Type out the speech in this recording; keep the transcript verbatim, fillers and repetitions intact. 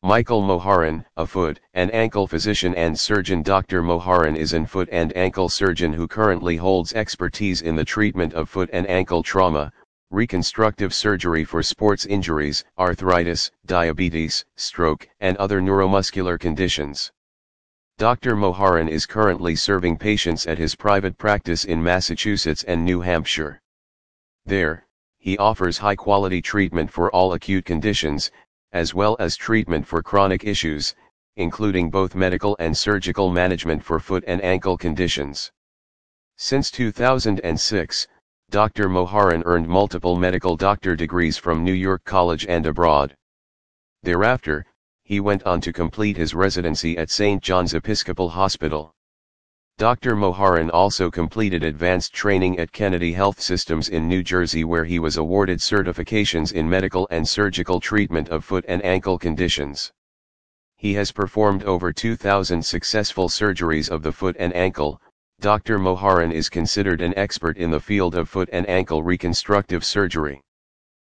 Michael Moharan, a foot and ankle physician and surgeon. Doctor Moharan is an foot and ankle surgeon who currently holds expertise in the treatment of foot and ankle trauma, reconstructive surgery for sports injuries, arthritis, diabetes, stroke, and other neuromuscular conditions. Doctor Moharan is currently serving patients at his private practice in Massachusetts and New Hampshire. There, he offers high-quality treatment for all acute conditions, as well as treatment for chronic issues, including both medical and surgical management for foot and ankle conditions. Since two thousand six, Doctor Moharan earned multiple medical doctor degrees from New York College and abroad. Thereafter, he went on to complete his residency at Saint John's Episcopal Hospital. Doctor Moharan also completed advanced training at Kennedy Health Systems in New Jersey, where he was awarded certifications in medical and surgical treatment of foot and ankle conditions. He has performed over two thousand successful surgeries of the foot and ankle. Doctor Moharan is considered an expert in the field of foot and ankle reconstructive surgery.